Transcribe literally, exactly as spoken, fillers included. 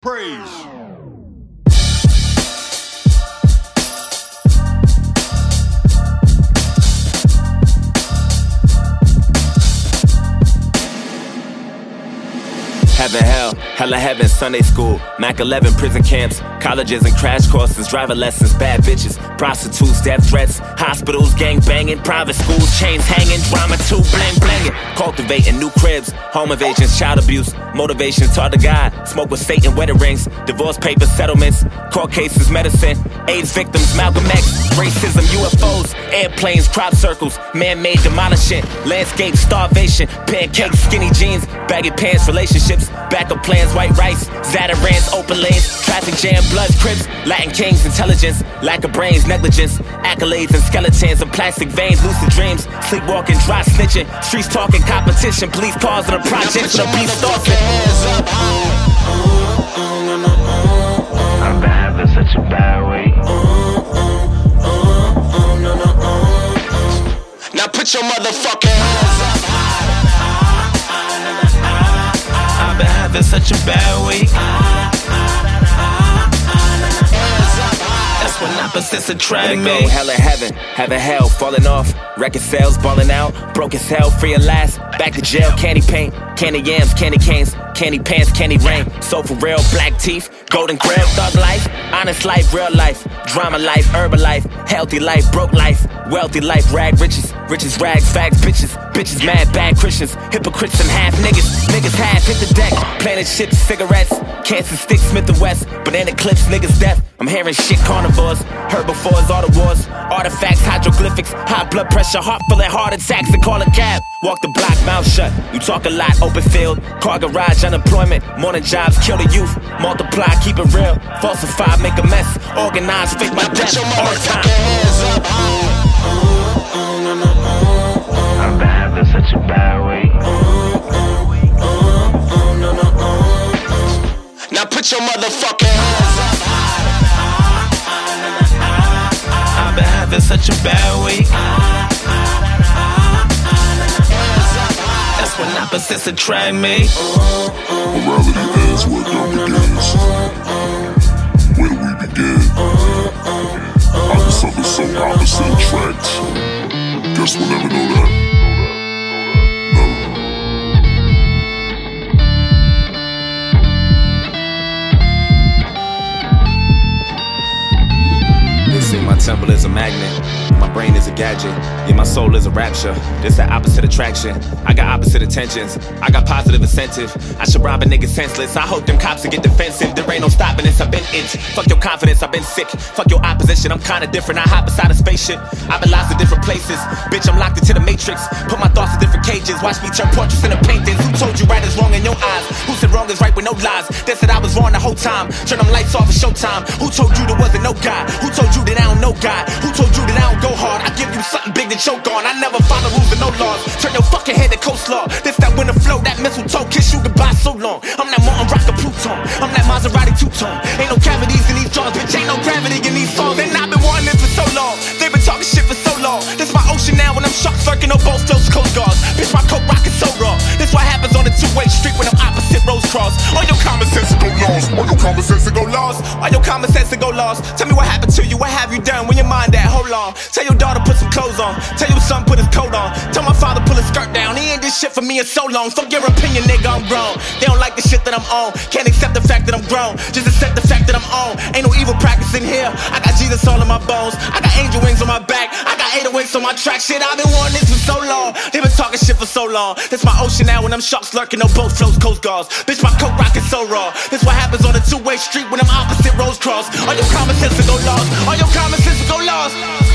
Praise. Heaven, hell, hella heaven, Sunday school, Mac eleven, prison camps, colleges and crash courses, driver lessons, bad bitches, prostitutes, death threats, hospitals, gang banging, private schools, chains hanging, drama too, bling blinging, cultivating new cribs, home invasions, child abuse, motivations taught to God, smoke with Satan, wedding rings, divorce papers, settlements, court cases, medicine, AIDS victims, Malcolm X, racism, U F Os, airplanes, crop circles, man-made demolishing, landscape, starvation, pancakes, skinny jeans, baggy pants, relationships, backup plans, white rice, Zatarans, open lanes, traffic jam, bloods, crips, Latin kings, intelligence, lack of brains, negligence, accolades and skeletons of plastic veins, lucid dreams, sleepwalking, dry snitching, streets talking, competition, police cars of the projects, the beast stalking. I've been having such a bad week. Now put your motherfucking hands up. I've been having such a bad week. That's when opposites attract me. Go hell in heaven, heaven hell, falling off. Record sales, balling out. Broke as hell, free at last. Back to jail, candy paint, candy yams, candy canes, candy pants, candy rain. So for real, black teeth, golden grill, thug life, honest life, real life, drama life, urban life, healthy life, broke life, wealthy life, rag riches, riches, rags, fags, bitches, bitches mad, bad Christians, hypocrites and half niggas, niggas half hit the deck, planet ships, cigarettes, cancer sticks, Smith and West, banana clips, niggas death. I'm hearing shit carnivores, herbivores, all the wars, artifacts, hieroglyphics, high blood pressure, heart full of heart attacks, and call a cab. Walk the block, mouth shut. You talk a lot, open field, car garage, unemployment, morning jobs, kill the youth, multiply, keep it real, falsify, make a mess, organize, fake my death all the time. I've been having such a bad week. Now put your motherfucking hands up. I've been having such a bad week. That's when opposites attract me. Morality ends where dumb begins. Where do we begin? Opposite so opposite attract. Guess we'll never know that. They say my temple is a magnet, my brain is a gadget, yeah, my soul is a rapture. This the opposite attraction. I got opposite intentions, I got positive incentive. I should rob a nigga senseless. I hope them cops will get defensive. There ain't no stopping this, I've been it. Fuck your confidence, I've been sick. Fuck your opposition, I'm kinda different. I hop beside a spaceship, I've been lost in different places. Bitch, I'm locked into the matrix. Put my thoughts in different cages. Watch me turn portraits into paintings. Who told you right is wrong in your eyes? Who said wrong is right with no lies? They said I was wrong the whole time. Turn them lights off, it's showtime. Who told you there wasn't no God? Who told you that I don't know God? Who told you that I don't go hard? I give you something big to choke on. I never follow rules and no laws. Turn your fucking head to coastlaw. This that winter flow, that mistletoe, kiss you goodbye so long. I'm that Martin Rocker Pluton, I'm that Maserati two-tone. Ain't no cavities in these jaws, bitch, ain't no gravity in these songs. And I've been wanting this for so long. They've been talking shit for so long. This my ocean now when I'm sharks lurking on both those coast guards. Bitch, my coke rockin' so raw. This what happens on the two-way street when I'm opposite roads cross. All your common sense go lost. All your common sense go lost. All your common sense go lost. Tell me what happened to you, what have you done when your mind at? Hold on. Tell your daughter put some clothes on. Tell your son put his coat on. Tell my father pull his skirt down. He ain't this shit for me in so long. Fuck your opinion, nigga, I'm grown. They don't like the shit that I'm on. Can't accept the fact that I'm grown. Just accept the fact that I'm on. Ain't no evil practice in here. I got Jesus all in my bones. I got angel wings on my back. I got eight wings on my track. Shit, I've been wanting this for so long. They been talking shit for so long. This my ocean now when I'm sharks lurking on both flows, coast guards. Bitch, my coke rockin' so raw. This what happens on the two-way street when I'm opposite roads cross. All your common sense go lost. All your common sense go lost.